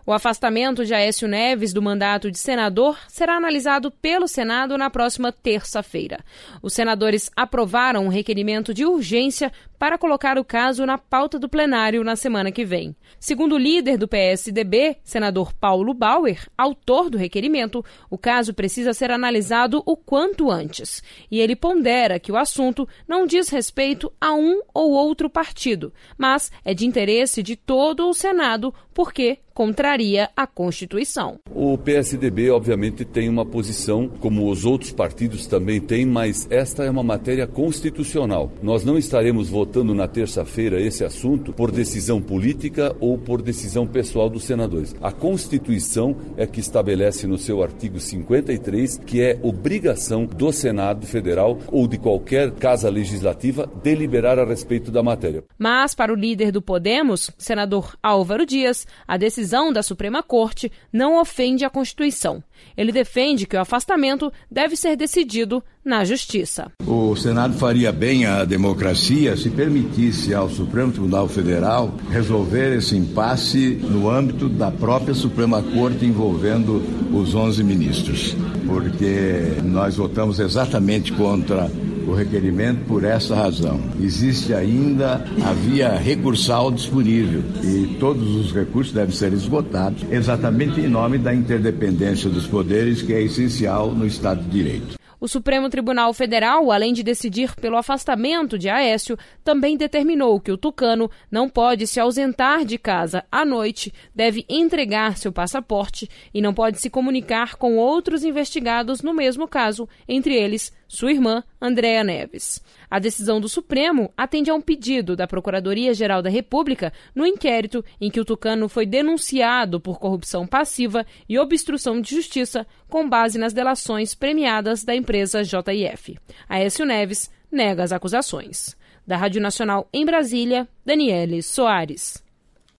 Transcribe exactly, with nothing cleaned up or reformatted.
O afastamento de Aécio Neves do mandato de senador será analisado pelo Senado na próxima terça-feira. Os senadores aprovaram um requerimento de urgência para colocar o caso na pauta do plenário na semana que vem. Segundo o líder do P S D B, senador Paulo Bauer, autor do requerimento, o caso precisa ser analisado o quanto antes. E ele pondera que o assunto não diz respeito a um ou outro partido, mas é de interesse de todo o Senado, porque contraria a Constituição. O P S D B, obviamente, tem uma posição, como os outros partidos também têm, mas esta é uma matéria constitucional. Nós não estaremos votando na terça-feira esse assunto por decisão política ou por decisão pessoal dos senadores. A Constituição é que estabelece no seu artigo cinquenta e três que é obrigação do Senado Federal ou de qualquer casa legislativa deliberar a respeito da matéria. Mas, para o líder do Podemos, senador Álvaro Dias, a decisão A decisão da Suprema Corte não ofende a Constituição. Ele defende que o afastamento deve ser decidido na Justiça. O Senado faria bem à democracia se permitisse ao Supremo Tribunal Federal resolver esse impasse no âmbito da própria Suprema Corte envolvendo os onze ministros, porque nós votamos exatamente contra o requerimento por essa razão. Existe ainda a via recursal disponível e todos os recursos devem ser esgotados exatamente em nome da interdependência dos poderes, que é essencial no Estado de Direito. O Supremo Tribunal Federal, além de decidir pelo afastamento de Aécio, também determinou que o tucano não pode se ausentar de casa à noite, deve entregar seu passaporte e não pode se comunicar com outros investigados no mesmo caso, entre eles sua irmã, Andréa Neves. A decisão do Supremo atende a um pedido da Procuradoria-Geral da República no inquérito em que o tucano foi denunciado por corrupção passiva e obstrução de justiça com base nas delações premiadas da empresa J I F. Aécio Neves nega as acusações. Da Rádio Nacional em Brasília, Daniele Soares.